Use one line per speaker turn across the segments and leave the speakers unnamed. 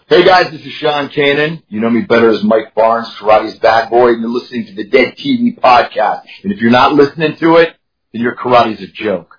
Hey guys, this is Sean Kanan. You know me better as Mike Barnes, Karate's bad boy, and you're listening to the Dead TV podcast. And if you're not listening to it, then your karate's a joke.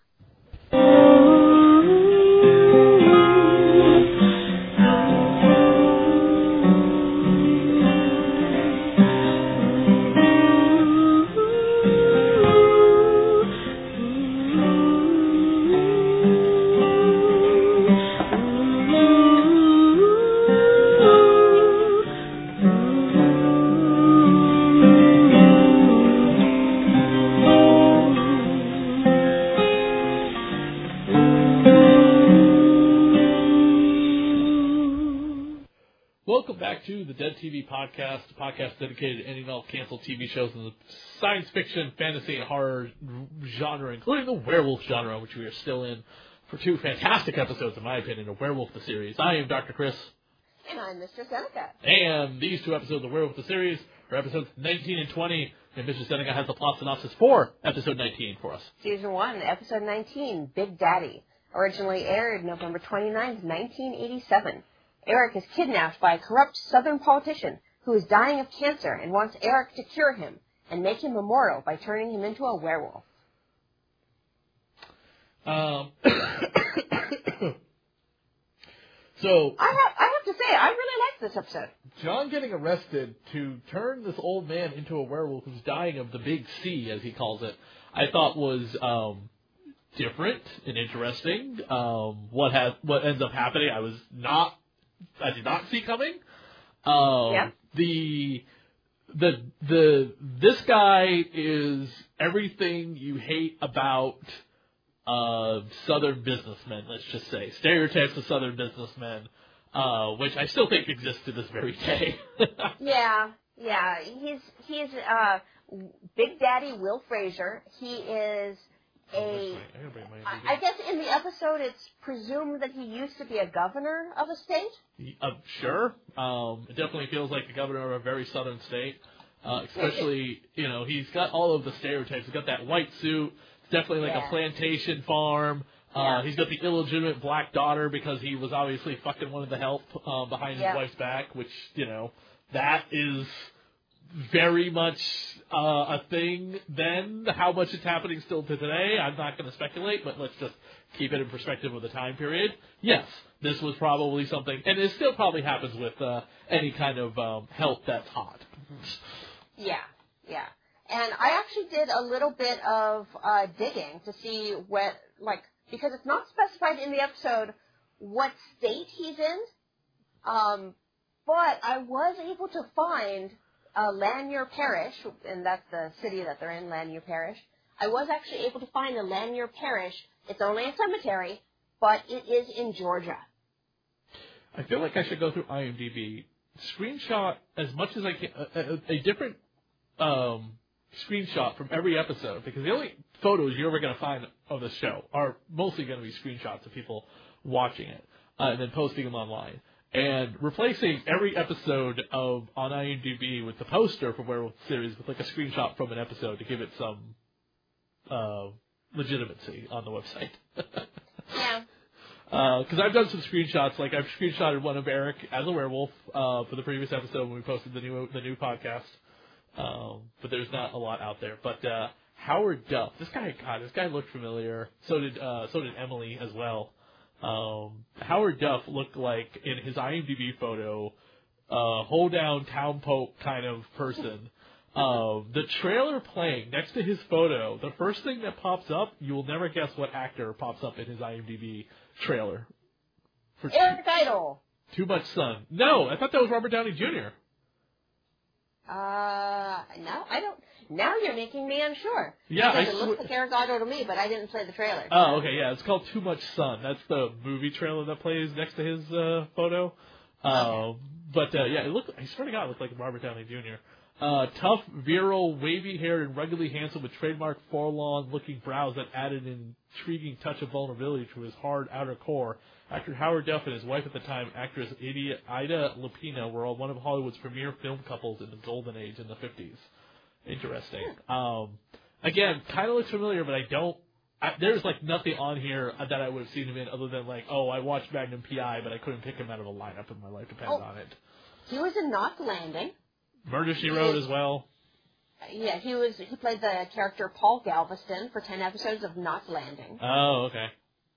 Welcome back to the Dead TV podcast, a podcast dedicated to any and all canceled TV shows in the science fiction, fantasy, and horror genre, including the werewolf genre, which we are still in for two fantastic episodes, in my opinion, of Werewolf the Series. I am Dr. Chris.
And I'm Mr. Seneca.
And these two episodes of Werewolf the Series are episodes 19 and 20, and Mr. Seneca has the plot synopsis for episode 19 for us.
Season 1, episode 19, Big Daddy. Originally aired November 29th, 1987. Eric is kidnapped by a corrupt southern politician who is dying of cancer and wants Eric to cure him and make him immortal by turning him into a werewolf.
So
I have to say, I really like this episode.
John getting arrested to turn this old man into a werewolf who's dying of the big C, as he calls it, I thought was different and interesting. What ends up happening, I did not see coming.
Yeah.
This guy is everything you hate about Southern businessmen, let's just say. Stereotypes of Southern businessmen, which I still think exist to this very day.
Yeah. He's Big Daddy Will Frazier. He is I guess in the episode it's presumed that he used to be a governor of a state?
Sure. It definitely feels like the governor of a very southern state. Especially, he's got all of the stereotypes. He's got that white suit. It's definitely like a plantation farm. He's got the illegitimate black daughter because he was obviously fucking one of the help behind his wife's back, which, that is very much a thing then. How much it's happening still to today, I'm not going to speculate, but let's just keep it in perspective of the time period. Yes, this was probably something, and it still probably happens with any kind of help that's hot.
Yeah. And I actually did a little bit of digging to see because it's not specified in the episode what state he's in, but I was able to find Lanier Parish, and that's the city that they're in, Lanier Parish. I was actually able to find the Lanier Parish. It's only a cemetery, but it is in Georgia.
I feel like I should go through IMDb, screenshot as much as I can, a different screenshot from every episode, because the only photos you're ever going to find of the show are mostly going to be screenshots of people watching it and then posting them online. And replacing every episode on IMDb with the poster for Werewolf Series with like a screenshot from an episode to give it some legitimacy on the website.
Yeah.
Because I've done some screenshots. Like I've screenshotted one of Eric as a werewolf for the previous episode when we posted the new podcast. But there's not a lot out there. But Howard Duff, this guy looked familiar. So did Emily as well. Howard Duff looked like, in his IMDb photo, hold down town pope kind of person. The trailer playing next to his photo, the first thing that pops up, you will never guess what actor pops up in his IMDb trailer. For
Eric Idle.
Too Much Sun. No, I thought that was Robert Downey Jr.
No, I don't. Now you're making me unsure.
Yeah,
because it looks like Eric Idle to me, but I didn't play the trailer.
Oh, okay, yeah, it's called Too Much Sun. That's the movie trailer that plays next to his photo.
Okay.
But yeah, I swear to God, it looked like Robert Downey Jr. Tough, virile, wavy-haired, and ruggedly handsome with trademark forlorn-looking brows that added an intriguing touch of vulnerability to his hard outer core. Actor Howard Duff and his wife at the time, actress Ida Lupino, were one of Hollywood's premier film couples in the golden age in the 50s. Interesting. Again, kind of looks familiar, but I don't there's like nothing on here that I would have seen him in other than like, oh, I watched Magnum P.I., but I couldn't pick him out of a lineup if my life depended on it.
He was in Knots Landing.
Murder, She Wrote as well.
Yeah, he played the character Paul Galveston for 10 episodes of Knots Landing.
Oh, okay.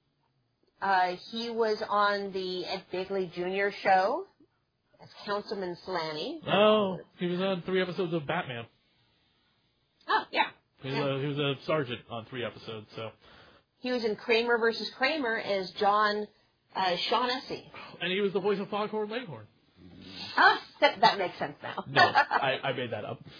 He was on the Ed Begley Jr. show as Councilman Slaney.
Oh, he was on 3 episodes of Batman.
Oh, yeah.
He was a sergeant on 3 episodes, so.
He was in Kramer versus Kramer as John Shaughnessy.
And he was the voice of Foghorn Leghorn.
Ah, that makes sense now.
No, I made that up.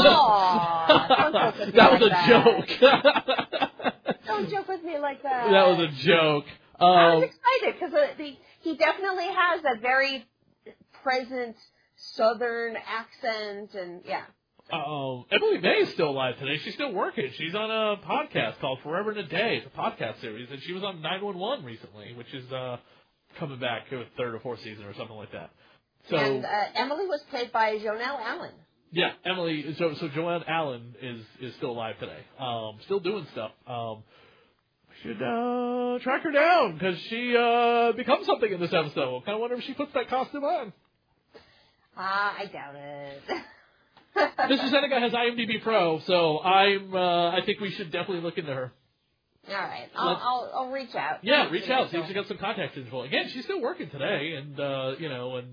Aww,
that was a joke.
Don't joke with me like that.
That was a joke.
I was excited because he definitely has that very present Southern accent, and yeah.
Emily May is still alive today. She's still working. She's on a podcast called Forever in a Day. It's a podcast series, and she was on 911 recently, which is coming back to a 3rd or 4th season or something like that. So,
and Emily was played by Jonelle Allen.
Yeah, Emily. So Joanne Allen is still alive today. Still doing stuff. We should track her down because she becomes something in this episode. Kind of wonder if she puts that costume on.
I doubt it.
Mr. Seneca has IMDb Pro, so I think we should definitely look into her.
All right, I'll reach out.
Yeah, reach out. See if she got some contact info. Again, she's still working today, and
it'd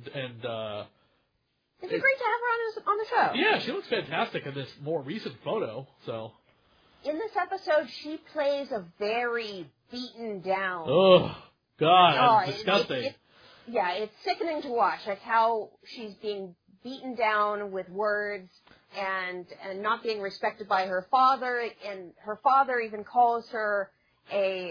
be great to have her on the show.
Yeah, she looks fantastic in this more recent photo. So
in this episode, she plays a very beaten down.
Oh God, that's disgusting.
It's sickening to watch, like how she's being beaten down with words and not being respected by her father, and her father even calls her a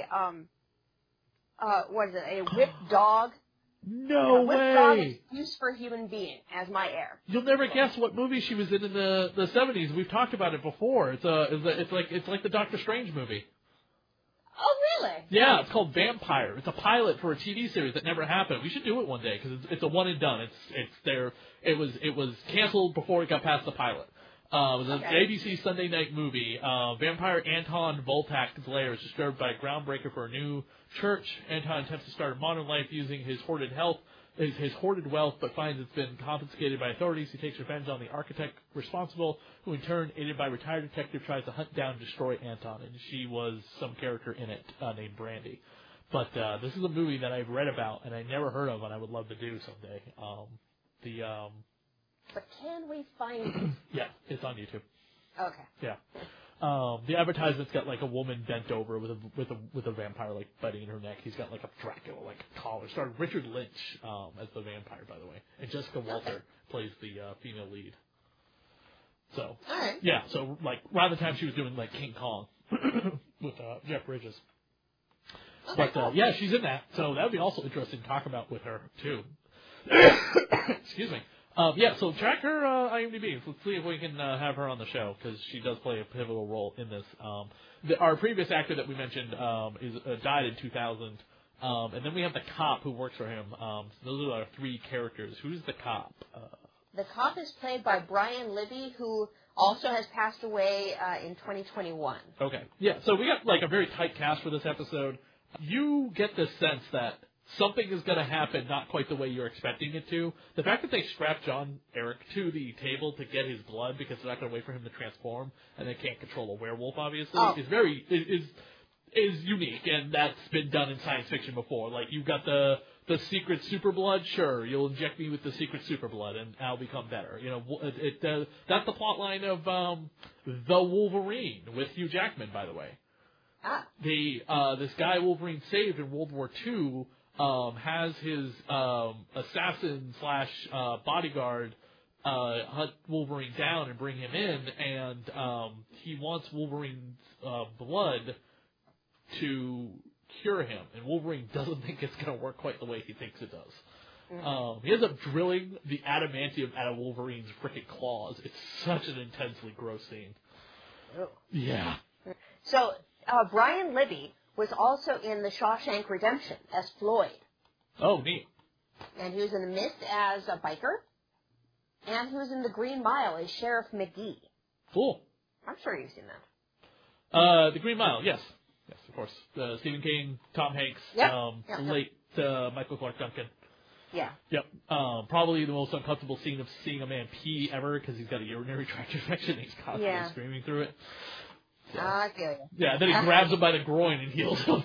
whipped dog.
No way.
Whipped dog excuse for human being as my heir.
You'll never guess what movie she was in the 70s. We've talked about it before. It's like the Doctor Strange movie.
Oh, really?
Yeah, it's called Vampire. It's a pilot for a TV series that never happened. We should do it one day because it's a one and done. It was canceled before it got past the pilot. It was an ABC Sunday night movie. Vampire Anton Voltak's lair is disturbed by a groundbreaker for a new church. Anton attempts to start a modern life using his hoarded wealth, but finds it's been confiscated by authorities. He takes revenge on the architect responsible, who in turn, aided by a retired detective, tries to hunt down and destroy Anton. And she was some character in it named Brandy. But this is a movie that I've read about and I never heard of, and I would love to do someday.
But can we find it?
Yeah, it's on YouTube.
Okay.
Yeah. The advertisement's got like a woman bent over with a vampire like biting in her neck. He's got like a Dracula like collar. Starred Richard Lynch as the vampire, by the way, and Jessica Walter plays the female lead. So yeah, so like around the time she was doing like King Kong with Jeff Bridges.
Okay,
But yeah, she's in that, so that would be also interesting to talk about with her too. Excuse me. So track her IMDb. Let's see if we can have her on the show because she does play a pivotal role in this. Our previous actor that we mentioned died in 2000, and then we have the cop who works for him. So those are our 3 characters. Who's the cop?
The cop is played by Brian Libby, who also has passed away in 2021.
Okay, yeah. So we got like a very tight cast for this episode. You get the sense that something is going to happen not quite the way you're expecting it to. The fact that they strap John Eric to the table to get his blood because they're not going to wait for him to transform, and they can't control a werewolf, obviously, is unique, and that's been done in science fiction before. Like, you've got the secret super blood, sure, you'll inject me with the secret super blood, and I'll become better. You know, that's the plot line of The Wolverine with Hugh Jackman, by the way. This guy Wolverine saved in World War II has his assassin / bodyguard hunt Wolverine down and bring him in, and he wants Wolverine's blood to cure him, and Wolverine doesn't think it's going to work quite the way he thinks it does. He ends up drilling the adamantium out of Wolverine's frickin' claws. It's such an intensely gross scene.
Oh.
Yeah.
So Brian Libby was also in The Shawshank Redemption as Floyd.
Oh, neat.
And he was in The Mist as a biker. And he was in The Green Mile as Sheriff McGee.
Cool.
I'm sure you've seen that.
The Green Mile, yes. Yes, of course. Stephen King, Tom Hanks,
Yep.
late Michael Clark Duncan.
Yeah.
Yep. Probably the most uncomfortable scene of seeing a man pee ever because he's got a urinary tract infection and he's constantly screaming through it. So,
I feel you.
Yeah, then he grabs him by the groin and heals him.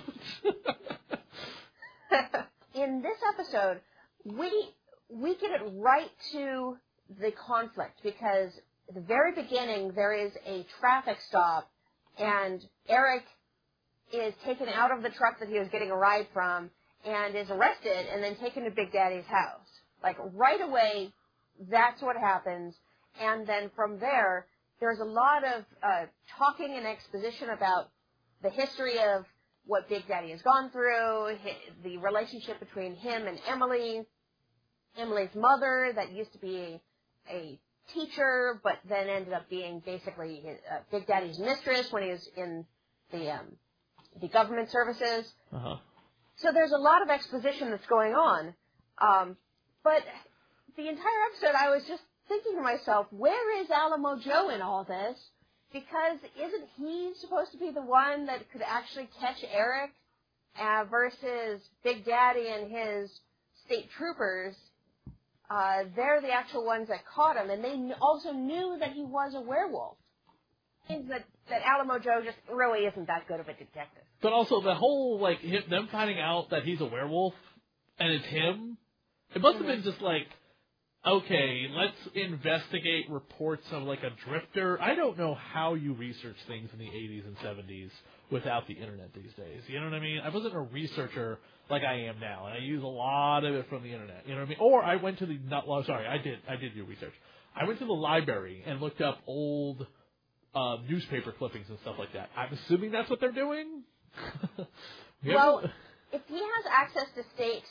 In this episode, we get it right to the conflict because at the very beginning there is a traffic stop and Eric is taken out of the truck that he was getting a ride from and is arrested and then taken to Big Daddy's house. Like right away, that's what happens. And then from there, there's a lot of talking and exposition about the history of what Big Daddy has gone through, the relationship between him and Emily, Emily's mother that used to be a teacher, but then ended up being basically Big Daddy's mistress when he was in the government services.
Uh-huh.
So there's a lot of exposition that's going on. But the entire episode, I was just thinking to myself, where is Alamo Joe in all this? Because isn't he supposed to be the one that could actually catch Eric versus Big Daddy and his state troopers? They're the actual ones that caught him, and they also knew that he was a werewolf. Means that Alamo Joe just really isn't that good of a detective.
But also the whole, like, them finding out that he's a werewolf and it's him, it must have been just like, okay, let's investigate reports of, like, a drifter. I don't know how you research things in the 80s and 70s without the internet these days. You know what I mean? I wasn't a researcher like I am now, and I use a lot of it from the internet. You know what I mean? Or I went to I did do research. I went to the library and looked up old newspaper clippings and stuff like that. I'm assuming that's what they're doing?
Well, if he has access to state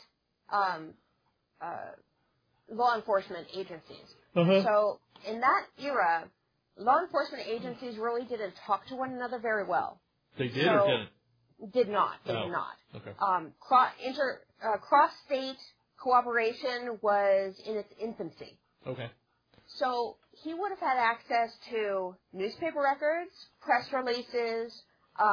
law enforcement agencies. So in that era, law enforcement agencies really didn't talk to one another very well.
They did or didn't?
Did not. They did not.
Okay.
Cross-state cooperation was in its infancy.
Okay.
So he would have had access to newspaper records, press releases,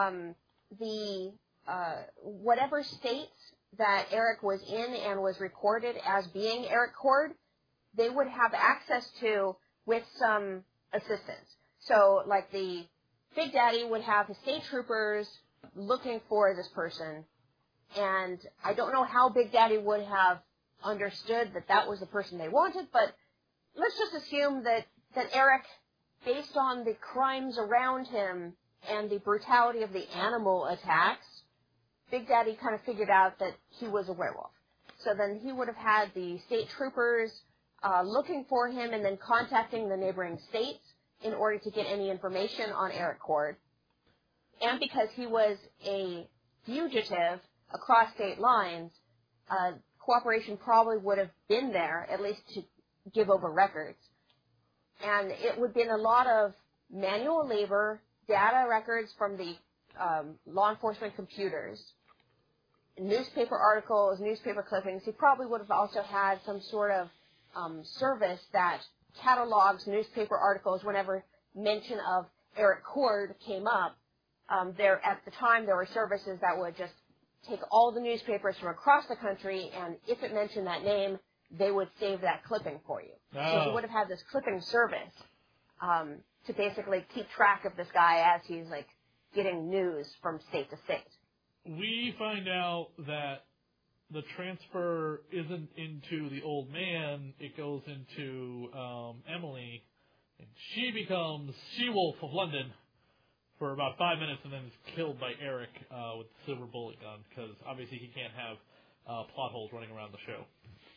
whatever states that Eric was in and was recorded as being Eric Cord, they would have access to with some assistance. So, like the Big Daddy would have his state troopers looking for this person, and I don't know how Big Daddy would have understood that that was the person they wanted, but let's just assume that Eric, based on the crimes around him and the brutality of the animal attacks, Big Daddy kind of figured out that he was a werewolf. So then he would have had the state troopers looking for him and then contacting the neighboring states in order to get any information on Eric Cord. And because he was a fugitive across state lines, cooperation probably would have been there, at least to give over records. And it would have been a lot of manual labor, data records from the law enforcement computers, newspaper articles, newspaper clippings. He probably would have also had some sort of service that catalogs newspaper articles whenever mention of Eric Cord came up. There at the time there were services that would just take all the newspapers from across the country, and if it mentioned that name, they would save that clipping for you. So he would have had this clipping service to basically keep track of this guy as he's like getting news from state to state.
We find out that the transfer isn't into the old man, it goes into Emily, and she becomes She-Wolf of London for about 5 minutes and then is killed by Eric with the silver bullet gun, because obviously he can't have plot holes running around the show.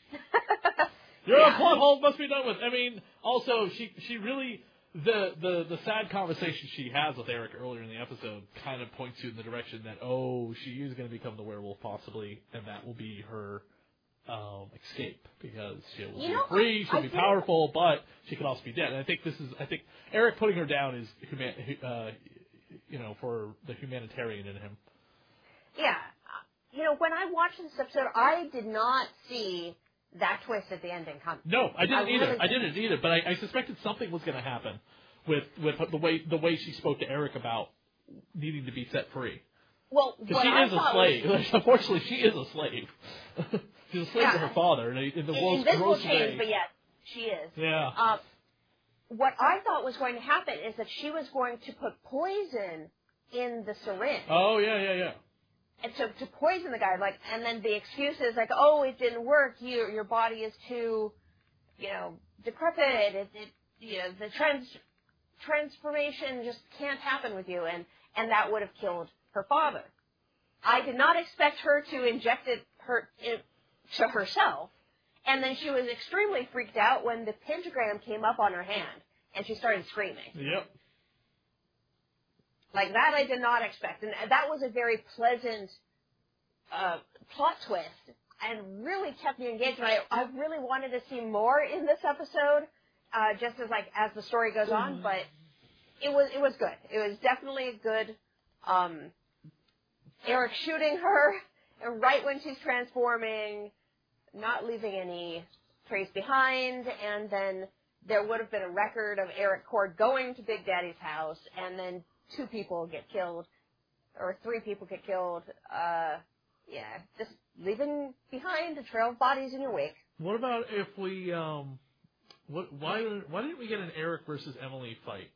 Your plot hole must be done with. I mean, also, she really... The sad conversation she has with Eric earlier in the episode kind of points you in the direction that, she is going to become the werewolf possibly, and that will be her escape, because she will be free, she'll be powerful, but she can also be dead. And I think Eric putting her down is for the humanitarian in him.
Yeah. When I watched this episode, I did not see that twist at the ending coming.
No, I didn't either. I didn't either, but I suspected something was going to happen with the way she spoke to Eric about needing to be set free.
Well,
because she is a slave. Unfortunately, she is a slave. She's a slave to her father in the world's
this will
gross
change,
way.
but yet she is.
Yeah.
What I thought was going to happen is that she was going to put poison in the syringe.
Oh, yeah.
And so to poison the guy, and then the excuse is oh, it didn't work. Your body is too, decrepit. The transformation just can't happen with you, and that would have killed her father. I did not expect her to inject it to herself, and then she was extremely freaked out when the pentagram came up on her hand, and she started screaming.
Yep.
Like that I did not expect, and that was a very pleasant plot twist, and really kept me engaged. And I really wanted to see more in this episode, just as the story goes on. But it was good. It was definitely a good. Eric shooting her right when she's transforming, not leaving any trace behind, and then there would have been a record of Eric Cord going to Big Daddy's house, and then 2 people get killed, or 3 people get killed. Just leaving behind a trail of bodies in your wake.
What about if we, why didn't we get an Eric versus Emily fight?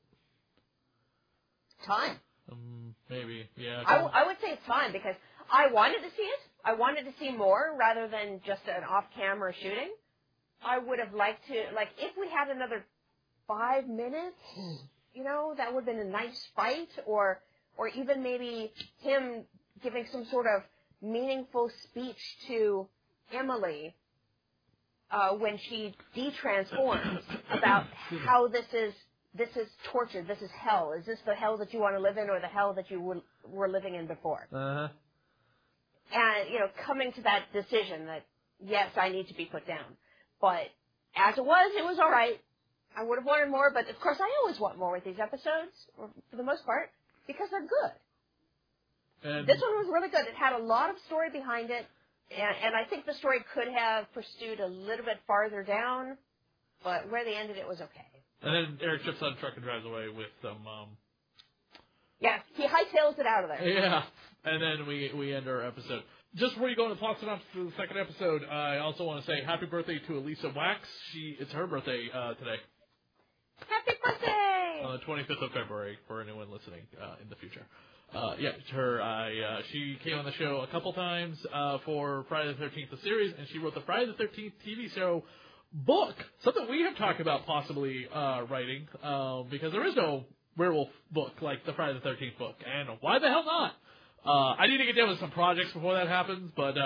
Time.
Maybe, yeah.
I would say it's time, because I wanted to see it. I wanted to see more rather than just an off-camera shooting. I would have liked to, if we had another 5 minutes, that would have been a nice fight, or even maybe him giving some sort of meaningful speech to Emily when she de-transforms about how this is torture, this is hell. Is this the hell that you want to live in, or the hell that you were living in before?
Uh-huh.
And, coming to that decision that, yes, I need to be put down. But as it was all right. I would have wanted more, but of course I always want more with these episodes, for the most part, because they're good. And this one was really good. It had a lot of story behind it, and I think the story could have pursued a little bit farther down, but where they ended it was okay.
And then Eric jumps on a truck and drives away with some...
Yeah, he hightails it out of there.
Yeah, and then we end our episode. Just before you go into plot synopsis for the second episode, I also want to say happy birthday to Elisa Wax. It's her birthday today.
Happy birthday!
On the 25th of February, for anyone listening in the future. It's her. She came on the show a couple times for Friday the 13th, the series, and she wrote the Friday the 13th TV show book, something we have talked about possibly writing, because there is no werewolf book like the Friday the 13th book, and why the hell not? I need to get down with some projects before that happens, but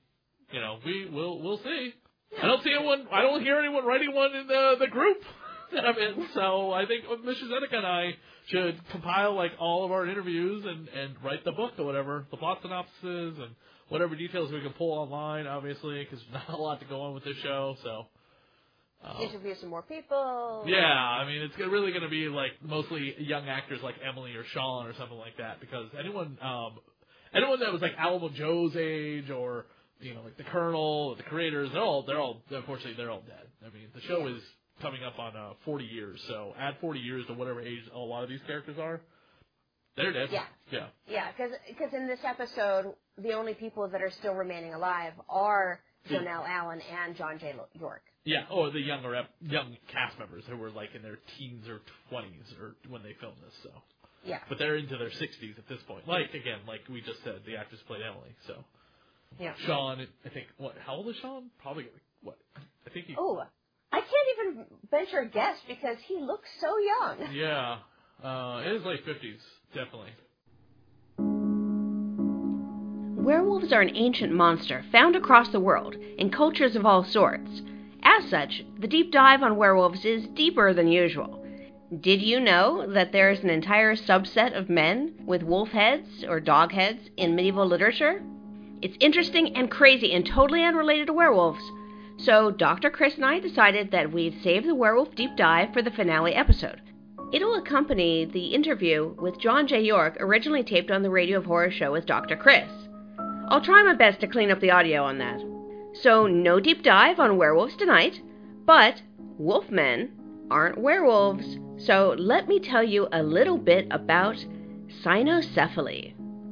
we'll see. I don't hear anyone writing one in the group that I'm in, so I think Mr. Zeneca and I should compile all of our interviews and write the book or whatever, the plot synopses and whatever details we can pull online, obviously, because there's not a lot to go on with this show, so.
Interview some more people.
Yeah, I mean, it's really going to be mostly young actors like Emily or Sean or something like that, because anyone that was Alamo Joe's age, or the Colonel, the creators, unfortunately they're all dead. I mean, the show is coming up on 40 years, so add 40 years to whatever age a lot of these characters are. They're dead.
Yeah, because in this episode, the only people that are still remaining alive are Jonelle Allen and John J. York.
Yeah, or the young cast members who were in their teens or 20s or when they filmed this. So
yeah,
but they're into their 60s at this point. Like we just said, the actress played Emily. So
yeah,
Sean, I think how old is Sean? Probably what? I think he.
Oh, I can't even venture a guess because he looks so young.
Yeah, it is late 50s, definitely.
Werewolves are an ancient monster found across the world in cultures of all sorts. As such, the deep dive on werewolves is deeper than usual. Did you know that there is an entire subset of men with wolf heads or dog heads in medieval literature? It's interesting and crazy and totally unrelated to werewolves. So Dr. Chris and I decided that we'd save the werewolf deep dive for the finale episode. It'll accompany the interview with John J. York, originally taped on the Radio of Horror show with Dr. Chris. I'll try my best to clean up the audio on that. So no deep dive on werewolves tonight, but wolfmen aren't werewolves. So let me tell you a little bit about cynocephaly.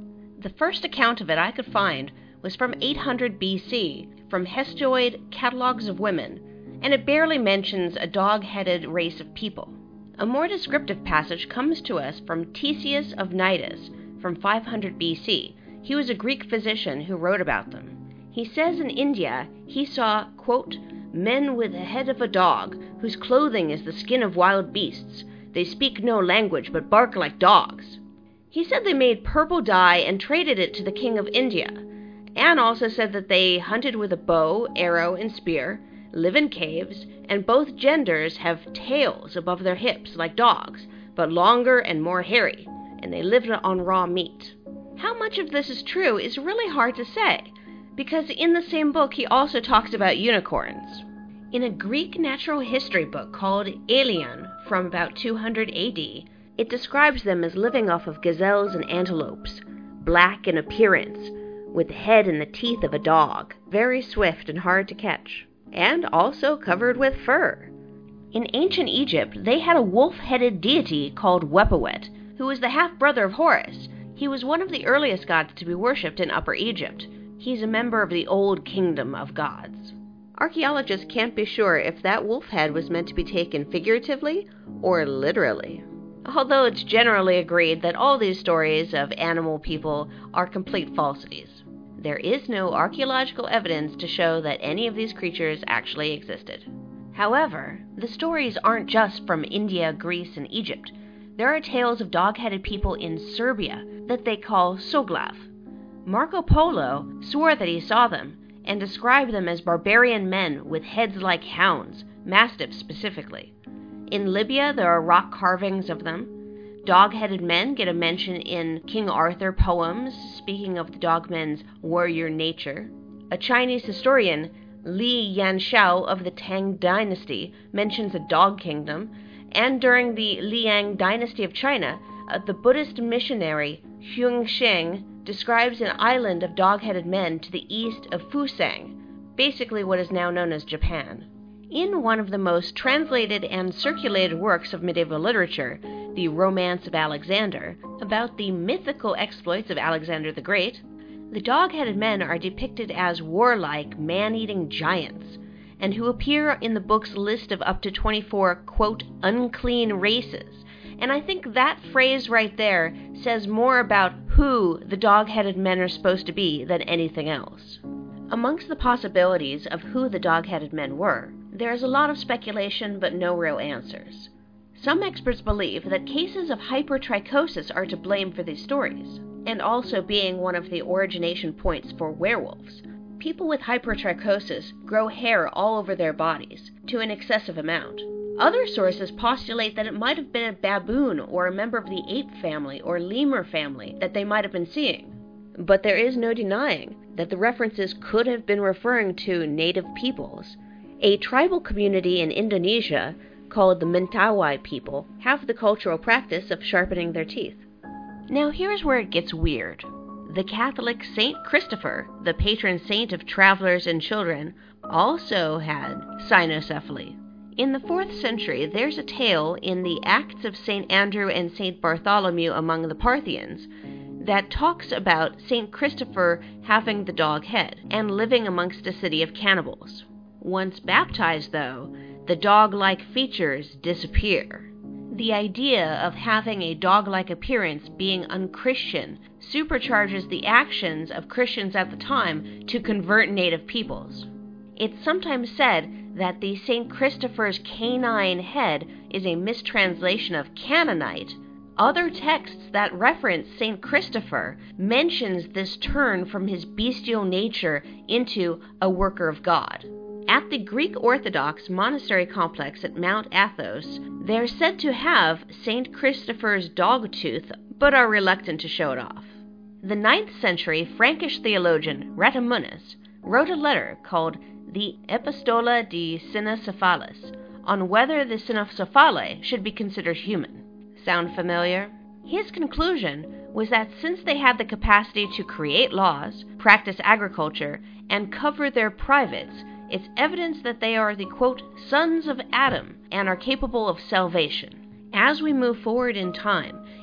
The first account of it I could find was from 800 BC, from Hesiod Catalogues of Women, and it barely mentions a dog-headed race of people. A more descriptive passage comes to us from Ctesias of Cnidus, from 500 BC. He was a Greek physician who wrote about them. He says in India he saw, quote, men with the head of a dog, whose clothing is the skin of wild beasts. They speak no language, but bark like dogs. He said they made purple dye and traded it to the king of India, and also said that they hunted with a bow, arrow, and spear, live in caves, and both genders have tails above their hips like dogs, but longer and more hairy, and they lived on raw meat. How much of this is true is really hard to say, because in the same book he also talks about unicorns. In a Greek natural history book called Aelian from about 200 AD, it describes them as living off of gazelles and antelopes, black in appearance, with the head and the teeth of a dog, very swift and hard to catch, and also covered with fur. In ancient Egypt, they had a wolf-headed deity called Wepawet, who was the half-brother of Horus. He was one of the earliest gods to be worshipped in Upper Egypt. He's a member of the Old Kingdom of Gods. Archaeologists can't be sure if that wolf head was meant to be taken figuratively or literally, although it's generally agreed that all these stories of animal people are complete falsities. There is no archaeological evidence to show that any of these creatures actually existed. However, the stories aren't just from India, Greece, and Egypt. There are tales of dog-headed people in Serbia that they call Soglav. Marco Polo swore that he saw them, and described them as barbarian men with heads like hounds, mastiffs specifically. In Libya, there are rock carvings of them. Dog-headed men get a mention in King Arthur poems, speaking of the dogmen's warrior nature. A Chinese historian, Li Yanshao of the Tang dynasty, mentions a dog kingdom, and during the Liang dynasty of China, the Buddhist missionary Huang Sheng describes an island of dog-headed men to the east of Fusang, basically what is now known as Japan. In one of the most translated and circulated works of medieval literature, the Romance of Alexander, about the mythical exploits of Alexander the Great, the dog-headed men are depicted as warlike, man-eating giants, and who appear in the book's list of up to 24, quote, unclean races. And I think that phrase right there says more about who the dog-headed men are supposed to be than anything else. Amongst the possibilities of who the dog-headed men were, there is a lot of speculation but no real answers. Some experts believe that cases of hypertrichosis are to blame for these stories, and also being one of the origination points for werewolves. People with hypertrichosis grow hair all over their bodies, to an excessive amount. Other sources postulate that it might have been a baboon or a member of the ape family or lemur family that they might have been seeing. But there is no denying that the references could have been referring to native peoples. A tribal community in Indonesia, called the Mentawai people, have the cultural practice of sharpening their teeth. Now here's where it gets weird. The Catholic Saint Christopher, the patron saint of travelers and children, also had cynocephaly. In the 4th century, there's a tale in the Acts of St. Andrew and St. Bartholomew among the Parthians that talks about St. Christopher having the dog head and living amongst a city of cannibals. Once baptized, though, the dog-like features disappear. The idea of having a dog-like appearance being unchristian supercharges the actions of Christians at the time to convert native peoples. It's sometimes said that the St. Christopher's canine head is a mistranslation of Canaanite. Other texts that reference St. Christopher mentions this turn from his bestial nature into a worker of God. At the Greek Orthodox monastery complex at Mount Athos, they're said to have St. Christopher's dog tooth, but are reluctant to show it off. The 9th century Frankish theologian Ratamunus wrote a letter called the Epistola de Cynocephalus on whether the cynocephalae should be considered human. Sound familiar? His conclusion was that since they had the capacity to create laws, practice agriculture, and cover their privates, it's evidence that they are the, quote, sons of Adam and are capable of salvation. As we move forward in time,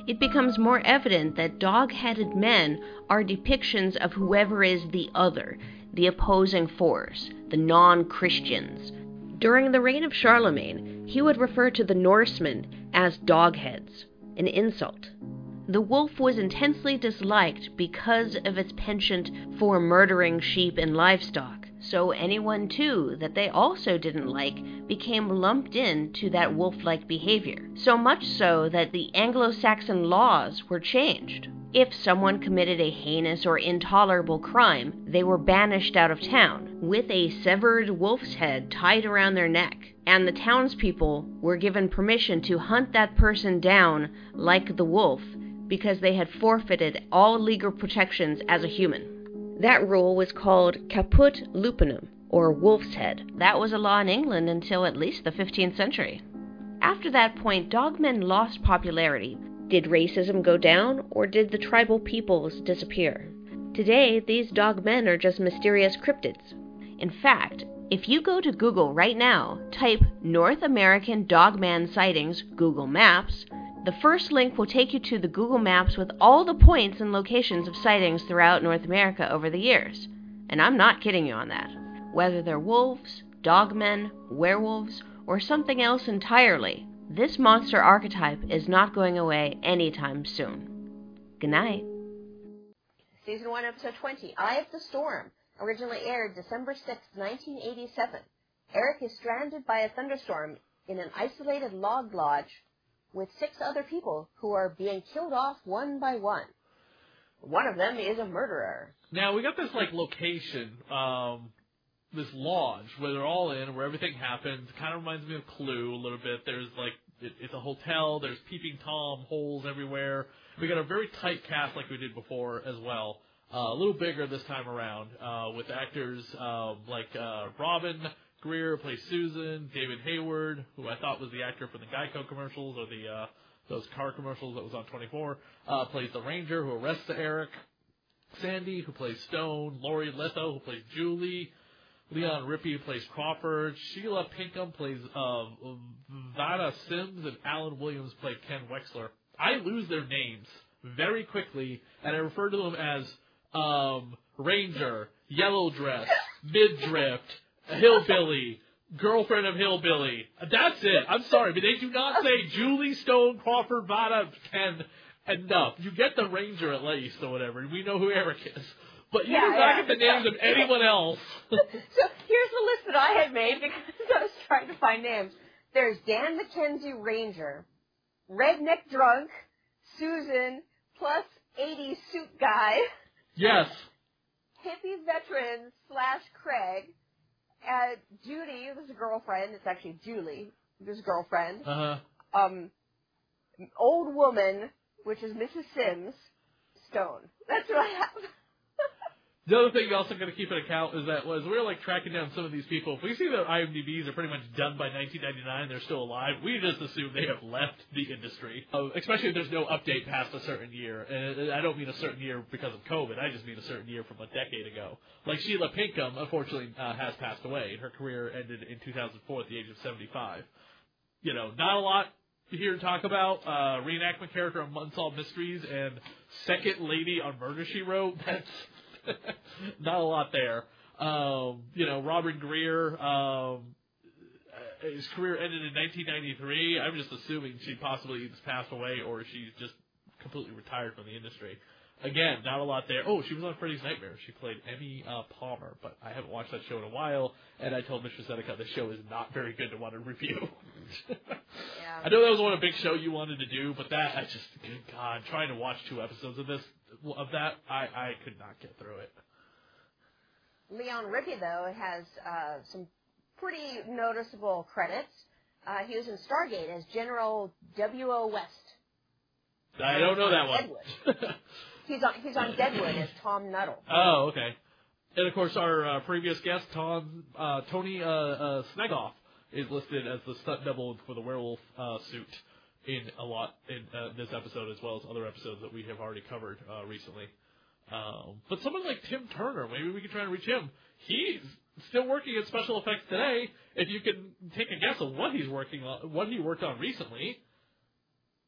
it becomes more evident that dog-headed men are depictions of whoever is the other, the opposing force, the non-Christians. During the reign of Charlemagne, he would refer to the Norsemen as dogheads, an insult. The wolf was intensely disliked because of its penchant for murdering sheep and livestock, so anyone, too, that they also didn't like became lumped into that wolf-like behavior, so much so that the Anglo-Saxon laws were changed. If someone committed a heinous or intolerable crime, they were banished out of town, with a severed wolf's head tied around their neck, and the townspeople were given permission to hunt that person down like the wolf, because they had forfeited all legal protections as a human. That rule was called caput lupinum, or wolf's head. That was a law in England until at least the 15th century. After that point, dogmen lost popularity. Did racism go down, or did the tribal peoples disappear? Today, these dogmen are just mysterious cryptids. In fact, if you go to Google right now, type North American Dogman Sightings Google Maps, the first link will take you to the Google Maps with all the points and locations of sightings throughout North America over the years. And I'm not kidding you on that. Whether they're wolves, dogmen, werewolves, or something else entirely, this monster archetype is not going away anytime soon. Good night.
Season 1, Episode 20, Eye of the Storm, originally aired December 6, 1987. Eric is stranded by a thunderstorm in an isolated log lodge with 6 other people who are being killed off one by one. One of them is a murderer.
Now, we got this, location, this lodge where they're all in, where everything happens. Kind of reminds me of Clue a little bit. There's, it's a hotel. There's peeping Tom, holes everywhere. We got a very tight cast like we did before as well. A little bigger this time around, with actors like Robin Greer plays Susan, David Hayward, who I thought was the actor from the Geico commercials or those car commercials that was on 24, plays the Ranger who arrests Eric, Sandy, who plays Stone, Lori Letho, who plays Julie, Leon Rippey, who plays Crawford, Sheila Pinkham plays Vada Sims, and Alan Williams play Ken Wexler. I lose their names very quickly, and I refer to them as Ranger, Yellow Dress, Midriff, Hillbilly, Girlfriend of Hillbilly. That's it. I'm sorry, but they do not say Julie, Stone, Crawford, Vada, Ken enough. You get the Ranger at least or whatever. We know who Eric is. But you do not get the names of anyone else.
So here's the list that I had made because I was trying to find names. There's Dan McKenzie, Ranger, Redneck Drunk, Susan, plus 80s suit guy.
Yes.
Hippie veteran / Craig. Judy was a girlfriend. It's actually Julie, his girlfriend. Old woman, which is Mrs. Sims. Stone. That's what I have.
The other thing you also got to keep in account is that as we're tracking down some of these people, if we see their IMDb's are pretty much done by 1999, they're still alive, we just assume they have left the industry. Especially if there's no update past a certain year. And I don't mean a certain year because of COVID. I just mean a certain year from a decade ago. Like Sheila Pinkham, unfortunately, has passed away. Her career ended in 2004 at the age of 75. Not a lot here to talk about. Reenactment character on Unsolved Mysteries and second lady on Murder, She Wrote. That's not a lot there. Robin Greer, his career ended in 1993. I'm just assuming she possibly either passed away or she's just completely retired from the industry. Again, not a lot there. Oh, she was on Freddy's Nightmare. She played Emmy Palmer, but I haven't watched that show in a while, and I told Mr. Seneca the show is not very good to want to review.
Yeah.
I know that was one of the big show you wanted to do, but that, good God, trying to watch 2 episodes of that, I could not get through it.
Leon Rippey, though, has some pretty noticeable credits. He was in Stargate as General W.O. West.
I don't know that one.
He's on Deadwood as Tom Nuttall.
Oh, okay. And, of course, our previous guest, Tony Snegoff, is listed as the stunt double for the werewolf suit in this episode, as well as other episodes that we have already covered recently. But someone like Tim Turner, maybe we can try and reach him. He's still working in special effects today. If you can take a guess of what he's working on, what he worked on recently,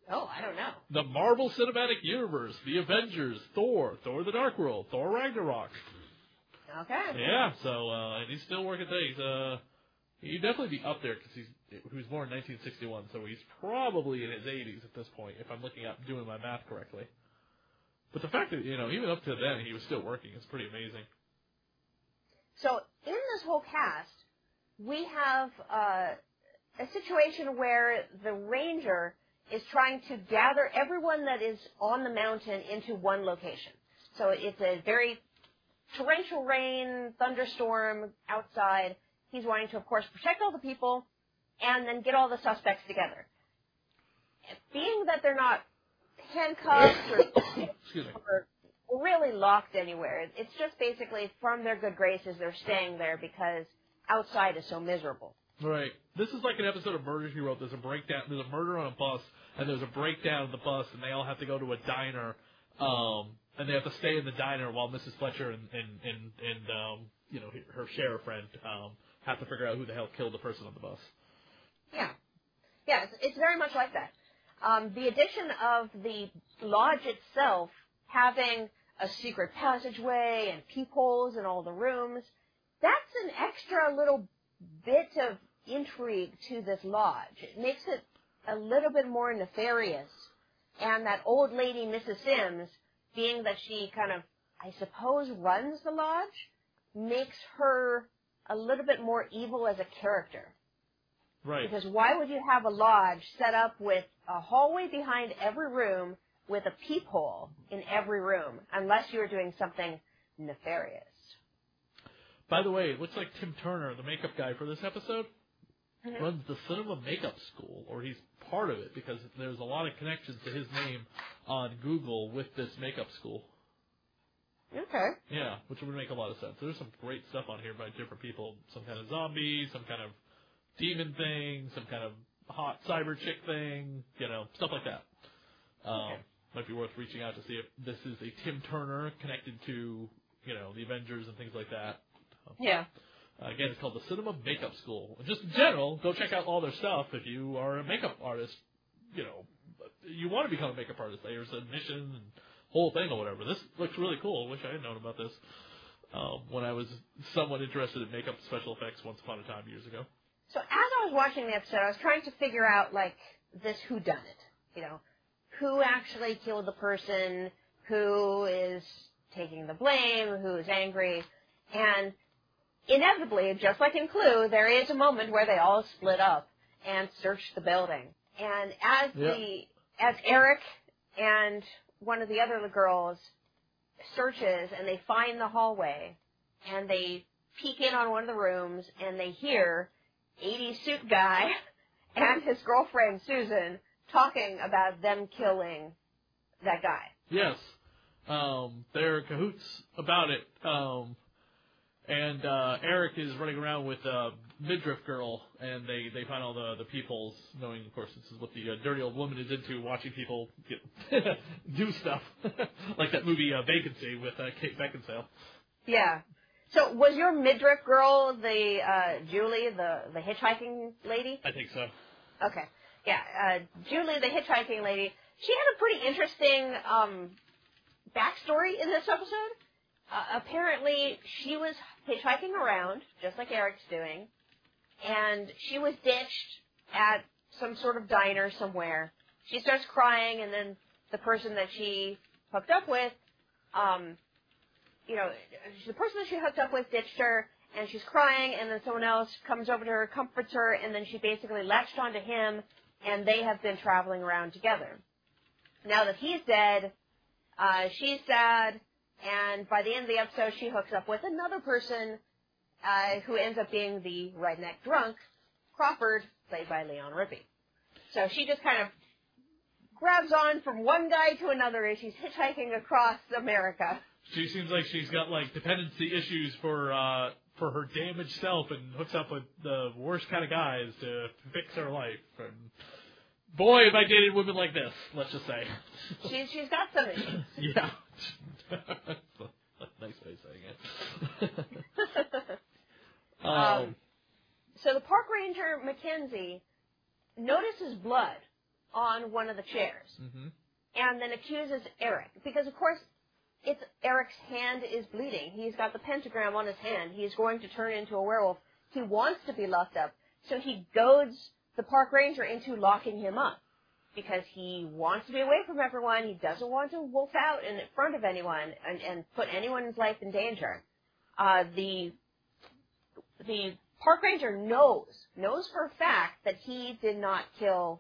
Oh, I don't know.
The Marvel Cinematic Universe, The Avengers, Thor, Thor the Dark World, Thor Ragnarok.
Okay.
Yeah, so, and he's still working things. He'd definitely be up there because he was born in 1961, so he's probably in his 80s at this point, if I'm doing my math correctly. But the fact that, even up to then he was still working is pretty amazing.
So in this whole cast, we have a situation where the ranger is trying to gather everyone that is on the mountain into one location. So it's a very torrential rain, thunderstorm outside. He's wanting to, of course, protect all the people and then get all the suspects together. Being that they're not handcuffed or really locked anywhere, it's just basically from their good graces they're staying there because outside is so miserable.
Right. This is like an episode of Murder, She Wrote. There's a breakdown. There's a murder on a bus, and there's a breakdown of the bus, and they all have to go to a diner, and they have to stay in the diner while Mrs. Fletcher and her sheriff friend have to figure out who the hell killed the person on the bus.
Yeah. Yeah, it's very much like that. The addition of the lodge itself having a secret passageway and peepholes in all the rooms, that's an extra little bit of intrigue to this lodge. It makes it a little bit more nefarious. And that old lady, Mrs. Sims, being that she kind of, I suppose, runs the lodge, makes her a little bit more evil as a character.
Right.
Because why would you have a lodge set up with a hallway behind every room with a peephole in every room, unless you were doing something nefarious?
By the way, it looks like Tim Turner, the makeup guy for this episode, runs the Cinema Makeup School, or he's part of it, because there's a lot of connections to his name on Google with this makeup school.
Okay.
Yeah, which would make a lot of sense. There's some great stuff on here by different people. Some kind of zombie, some kind of demon thing, some kind of hot cyber chick thing, stuff like that. Might be worth reaching out to see if this is a Tim Turner connected to, the Avengers and things like that.
Yeah.
Again, it's called the Cinema Makeup School. Just in general, go check out all their stuff if you are a makeup artist. You want to become a makeup artist. There's admission and whole thing or whatever. This looks really cool. I wish I had known about this when I was somewhat interested in makeup special effects once upon a time years ago.
So as I was watching the episode, I was trying to figure out, this whodunit. Who actually killed the person, who is taking the blame, who's angry. And inevitably, just like in Clue, there is a moment where they all split up and search the building. And as Eric and one of the other girls searches and they find the hallway and they peek in on one of the rooms and they hear 80s suit guy and his girlfriend Susan talking about them killing that guy.
Yes. They're cahoots about it. And Eric is running around with a midriff girl, and they find all the peepholes, knowing, of course, this is what the dirty old woman is into, watching people do stuff. Like that movie Vacancy with Kate Beckinsale.
Yeah. So was your midriff girl the Julie, the hitchhiking lady?
I think so.
Okay. Yeah, Julie, the hitchhiking lady, she had a pretty interesting backstory in this episode. Apparently, she was hitchhiking around, just like Eric's doing, and she was ditched at some sort of diner somewhere. She starts crying, and then the person that she hooked up with, the person that she hooked up with ditched her, and she's crying, and then someone else comes over to her, comforts her, and then she basically latched onto him, and they have been traveling around together. Now that he's dead, she's sad, and by the end of the episode, she hooks up with another person who ends up being the redneck drunk, Crawford, played by Leon Rippey. So she just kind of grabs on from one guy to another as she's hitchhiking across America.
She seems like she's got dependency issues for her damaged self, and hooks up with the worst kind of guys to fix her life. And boy, have I dated women like this, let's just say.
She's got some issues.
Yeah. Nice way of saying it.
So the park ranger, Mackenzie, notices blood on one of the chairs.
Mm-hmm.
And then accuses Eric. Because, of course, it's Eric's hand is bleeding. He's got the pentagram on his hand. He's going to turn into a werewolf. He wants to be locked up. So he goads the park ranger into locking him up. Because he wants to be away from everyone. He doesn't want to wolf out in front of anyone and put anyone's life in danger. The park ranger knows for a fact that he did not kill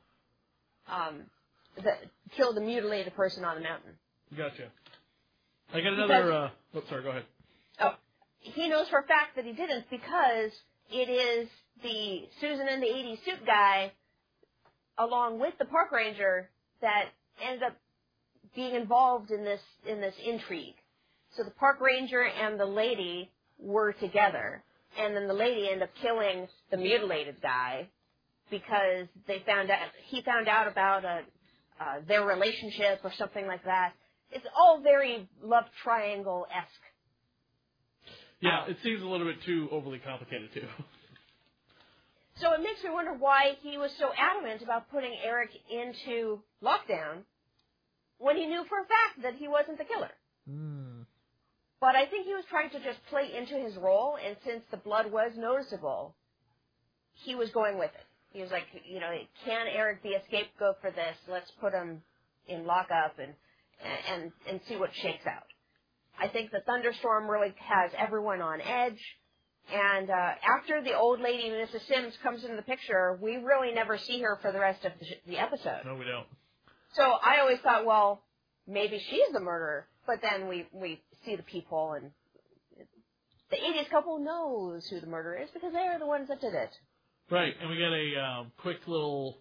the mutilated person on the mountain.
Gotcha. I got another. Sorry. Go ahead.
Oh, he knows for a fact that he didn't because it is the Susan and the 80s suit guy, along with the park ranger, that ended up being involved in this intrigue. So the park ranger and the lady were together, and then the lady ended up killing the mutilated guy because he found out about their relationship or something like that. It's all very love triangle-esque.
Yeah, it seems a little bit too overly complicated too.
So it makes me wonder why he was so adamant about putting Eric into lockdown when he knew for a fact that he wasn't the killer.
Mm.
But I think he was trying to just play into his role, and since the blood was noticeable, he was going with it. He was like, can Eric be a scapegoat for this? Let's put him in lockup and see what shakes out. I think the thunderstorm really has everyone on edge. And after the old lady, Mrs. Sims, comes into the picture, we really never see her for the rest of the episode.
No, we don't.
So I always thought, well, maybe she's the murderer. But then we see the people, and the 80s couple knows who the murderer is because they're the ones that did it.
Right, and we get a quick little,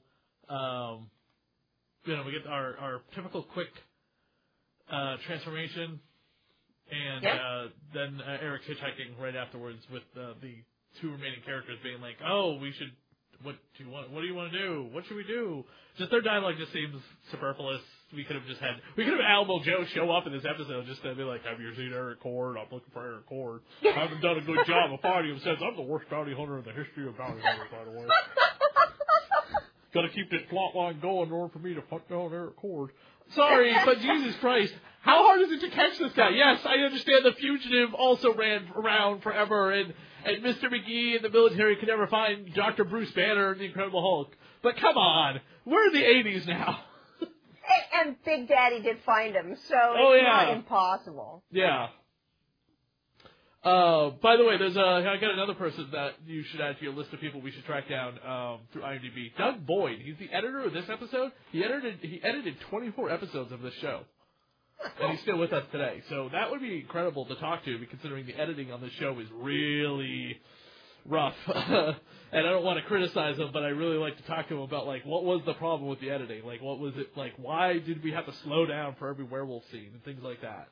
we get our typical quick transformation. And
yep.
Then Eric's hitchhiking right afterwards with the two remaining characters being like, "Oh, what do you want to do? What should we do?" Just their dialogue just seems superfluous. We could have Alamo Joe show up in this episode just to be like, "Have you seen Eric Cord? I'm looking for Eric Cord. I haven't done a good job of finding him since. I'm the worst bounty hunter in the history of bounty hunters, by the way. Got to keep that plot line going in order for me to fuck down Eric Cord." Sorry, but Jesus Christ. How hard is it to catch this guy? Yes, I understand the fugitive also ran around forever, and Mr. McGee and the military could never find Dr. Bruce Banner and the Incredible Hulk. But come on, we're in the 80s now.
And Big Daddy did find him, so it's not impossible.
Yeah. By the way, I got another person that you should add to your list of people we should track down through IMDb. Doug Boyd. He's the editor of this episode. He edited 24 episodes of this show. And he's still with us today. So that would be incredible to talk to, considering the editing on this show is really rough. And I don't want to criticize him, but I really like to talk to him about, what was the problem with the editing? What was it, why did we have to slow down for every werewolf scene and things like that?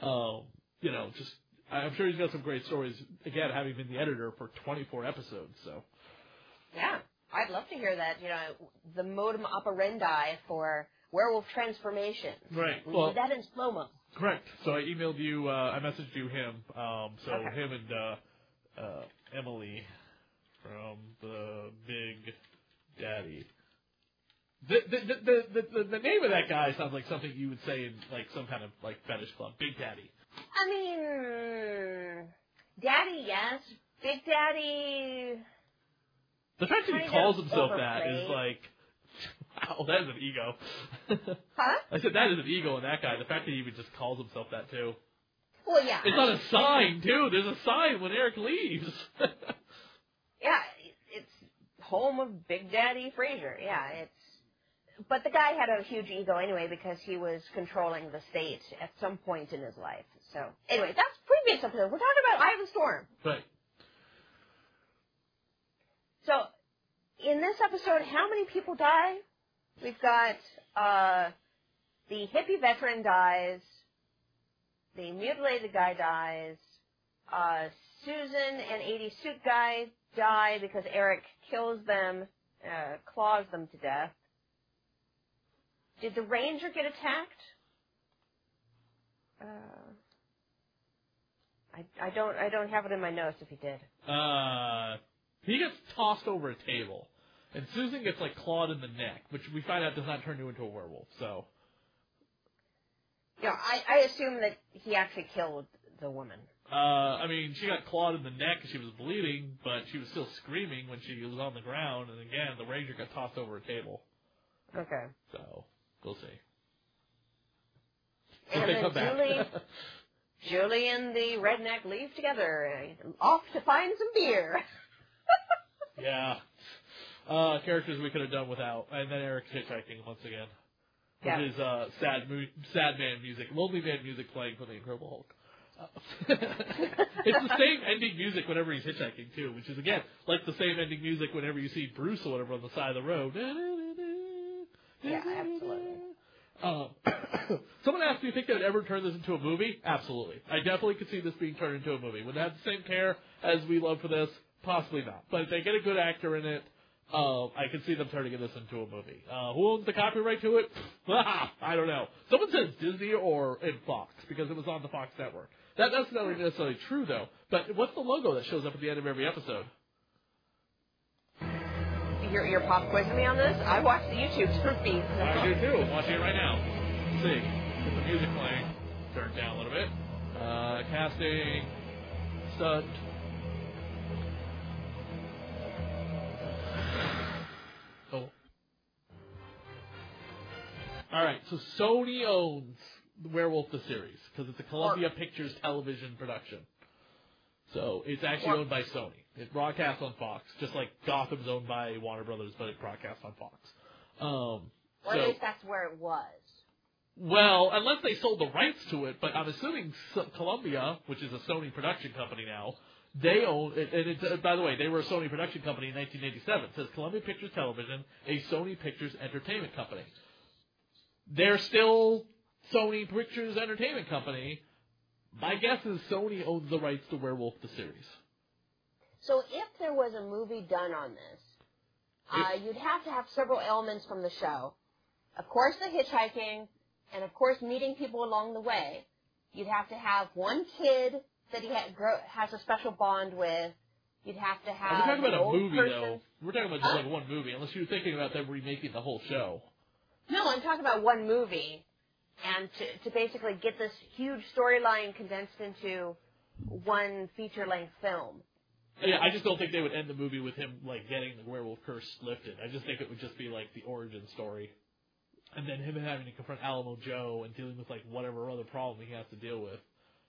I'm sure he's got some great stories, again, having been the editor for 24 episodes, so.
Yeah, I'd love to hear that, the modum operandi for werewolf transformation.
Right.
We did that in slow-mo.
Correct. So I emailed you, I messaged you him, okay. Him and Emily from the Big Daddy. The name of that guy sounds like something you would say in, some kind of, fetish club. Big Daddy.
I mean, Daddy, yes. Big Daddy...
The fact that he calls himself that is wow, that is an ego.
Huh?
I said that is an ego in that guy. The fact that he even just calls himself that, too.
Well, yeah.
It's on a sign, too. There's a sign when Eric leaves.
Yeah, it's home of Big Daddy Frazier. Yeah, but the guy had a huge ego anyway because he was controlling the state at some point in his life. So, anyway, that's previous episode. We're talking about Eye of the Storm.
Right.
So, in this episode, how many people die? We've got the hippie veteran dies, the mutilated guy dies, Susan and 80 suit guy die because Eric kills them, claws them to death. Did the ranger get attacked? I don't have it in my notes if he did.
He gets tossed over a table. And Susan gets, like, clawed in the neck, which we find out does not turn you into a werewolf, so...
Yeah, I assume that he actually killed the woman.
I mean, she got clawed in the neck and she was bleeding, but she was still screaming when she was on the ground, and again, the ranger got tossed over a table.
Okay.
So, we'll see.
And then Julie and the redneck leave together, off to find some beer.
Yeah. Characters we could have done without. And then Eric's hitchhiking once again.
Yeah.
Which is sad man music, lonely man music playing for the Incredible Hulk. It's the same ending music whenever he's hitchhiking, too, which is, again, like the same ending music whenever you see Bruce or whatever on the side of the road.
Yeah, absolutely.
Someone asked me if you think they would ever turn this into a movie. Absolutely. I definitely could see this being turned into a movie. Would it have the same care as we love for this? Possibly not. But if they get a good actor in it, I can see them turning this into a movie. Who owns the copyright to it? I don't know. Someone says Disney or in Fox, because it was on the Fox network. That's not necessarily true, though. But what's the logo that shows up at the end of every episode?
You're pop quizzing me on this? I watch the YouTube feed.
I do too. I'm watching it right now. Let's see. Get the music playing. Turn it down a little bit. Casting. Stunt. Oh. Alright, so Sony owns Werewolf the series, because it's a Columbia Pictures television production. So it's actually owned by Sony. It broadcasts on Fox, just like Gotham's owned by Warner Brothers, but it broadcasts on Fox.
Or at least that's where it was.
Well, unless they sold the rights to it, but I'm assuming Columbia, which is a Sony production company now, they own it. And it's, by the way, they were a Sony production company in 1987. It says Columbia Pictures Television, a Sony Pictures Entertainment Company. They're still Sony Pictures Entertainment Company. My guess is Sony owns the rights to Werewolf the series.
So if there was a movie done on this, you'd have to have several elements from the show. Of course, the hitchhiking, and of course, meeting people along the way. You'd have to have one kid that he has a special bond with. You'd have to have.
We're talking about a movie,
person.
though. We're talking about just like one movie, unless you're thinking about them remaking the whole show.
No, I'm talking about one movie. And to basically get this huge storyline condensed into one feature-length film.
Yeah, I just don't think they would end the movie with him, like, getting the werewolf curse lifted. I just think it would just be, like, the origin story. And then him having to confront Alamo Joe and dealing with, like, whatever other problem he has to deal with.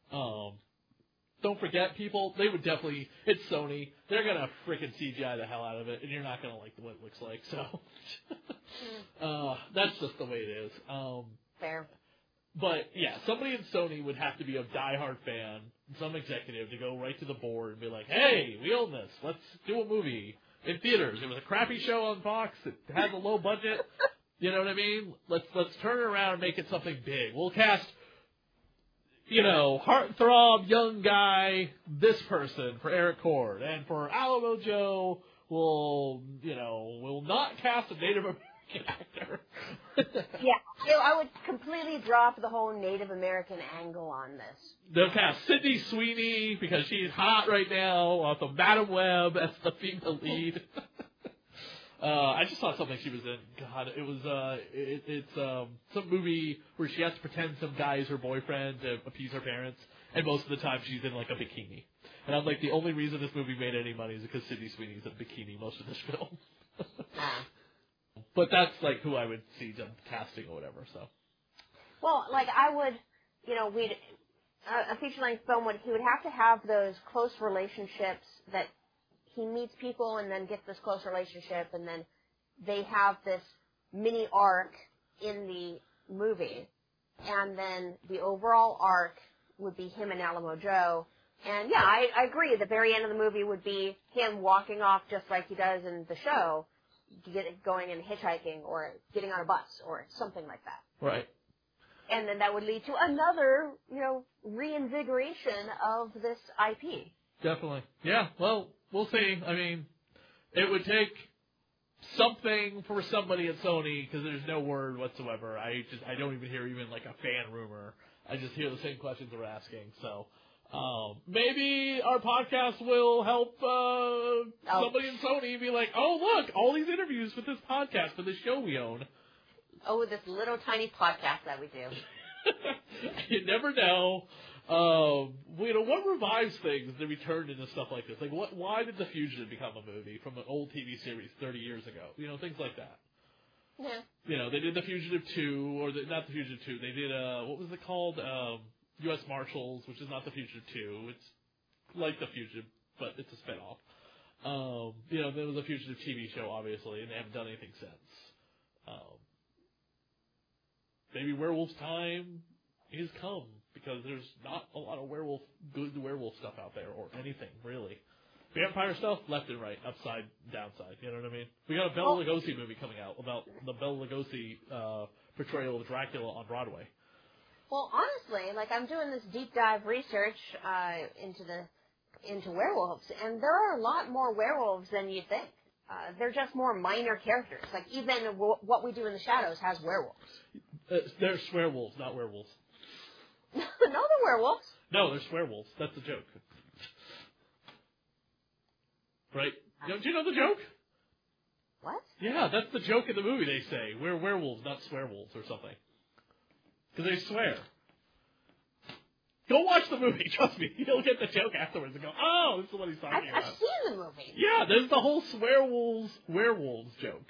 Don't forget, people, they would definitely, it's Sony, they're going to frickin' CGI the hell out of it, and you're not going to like what it looks like, so. That's just the way it is.
Fair.
But, yeah, somebody in Sony would have to be a diehard fan, some executive, to go right to the board and be like, hey, we own this. Let's do a movie in theaters. It was a crappy show on Fox. It has a low budget. You know what I mean? Let's turn it around and make it something big. We'll cast, heartthrob, young guy, this person for Eric Cord. And for Alamo Joe, we'll not cast a Native American actor.
Yeah, I would completely drop the whole Native American angle on this.
They'll cast Sydney Sweeney because she's hot right now off of Madam Web as the female lead. I just saw something she was in. God, it was it's some movie where she has to pretend some guy is her boyfriend to appease her parents, and most of the time she's in like a bikini. And I'm like, the only reason this movie made any money is because Sydney Sweeney's in a bikini most of this film. But that's like who I would see them casting or whatever. So.
Well, like I would, a feature-length film he would have to have those close relationships that he meets people and then gets this close relationship and then they have this mini arc in the movie. And then the overall arc would be him and Alamo Joe. And yeah, I agree. The very end of the movie would be him walking off just like he does in the show, going and hitchhiking or getting on a bus or something like that.
Right.
And then that would lead to another, reinvigoration of this IP.
Definitely. Yeah, well, we'll see. I mean, it would take something for somebody at Sony because there's no word whatsoever. I don't even hear even like a fan rumor. I just hear the same questions we're asking. So, Maybe our podcast will help somebody in Sony be like, oh, look, all these interviews for this podcast, for this show we own.
Oh, this little tiny podcast that we do.
You never know. What revives things to return into stuff like this? Like, why did The Fugitive become a movie from an old TV series 30 years ago? Things like that.
Yeah.
They did The Fugitive 2, or not The Fugitive 2. They did, what was it called? U.S. Marshals, which is not The Fugitive 2. It's like The Fugitive, but it's a spinoff. There was a Fugitive TV show, obviously, and they haven't done anything since. Maybe Werewolf's time is come, because there's not a lot of good werewolf stuff out there, or anything, really. Vampire stuff, left and right, upside, downside, you know what I mean? We got a Bela Lugosi movie coming out about the Bela Lugosi portrayal of Dracula on Broadway.
Well, honestly, I'm doing this deep dive research into werewolves, and there are a lot more werewolves than you think. They're just more minor characters. Even What We Do in the Shadows has werewolves.
They're swearwolves, not werewolves.
No, they're werewolves.
No, they're swearwolves. That's the joke. Right? Do you know the joke?
What?
Yeah, that's the joke in the movie, they say. We're werewolves, not swearwolves, or something. Because they swear. Go watch the movie, trust me. You'll get the joke afterwards and go, oh, this is what he's talking about.
I've seen the movie.
Yeah, there's the whole werewolves joke.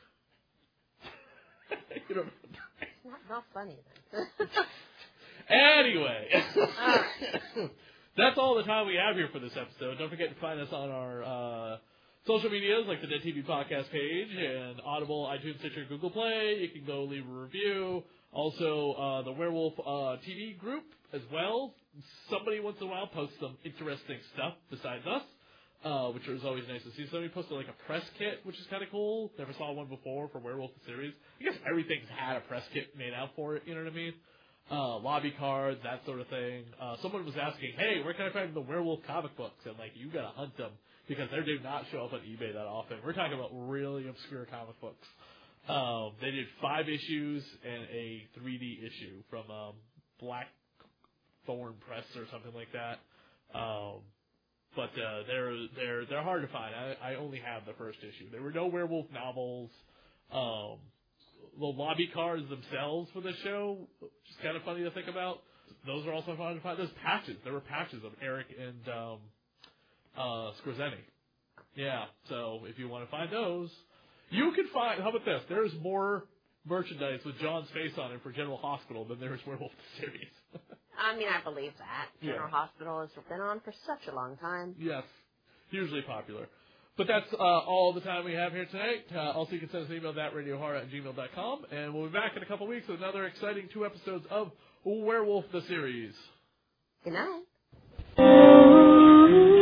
You don't know.
It's not funny, then.
Anyway. That's all the time we have here for this episode. Don't forget to find us on our social medias, like the Dead TV podcast page, and Audible, iTunes, Stitcher, Google Play. You can go leave a review. Also, the Werewolf TV group as well. Somebody once in a while posts some interesting stuff besides us, which is always nice to see. Somebody posted a press kit, which is kind of cool. Never saw one before for Werewolf the series. I guess everything's had a press kit made out for it, you know what I mean? Lobby cards, that sort of thing. Someone was asking, hey, where can I find the Werewolf comic books? And, you gotta hunt them, because they do not show up on eBay that often. We're talking about really obscure comic books. They did 5 issues and a 3D issue from Blackthorn Press or something like that. But they're hard to find. I only have the first issue. There were no werewolf novels. The lobby cards themselves for the show, which is kind of funny to think about. Those are also fun to find. There's patches. There were patches of Eric and Scorzeni. Yeah, so if you want to find those, you can find. How about this? There's more merchandise with John's face on it for General Hospital than there is Werewolf the series.
I mean, I believe that. General Hospital has been on for such a long time.
Yes, hugely popular. But that's all the time we have here tonight. Also, you can send us an email at radiohorror@gmail.com, and we'll be back in a couple weeks with another exciting 2 episodes of Werewolf the series.
Good night.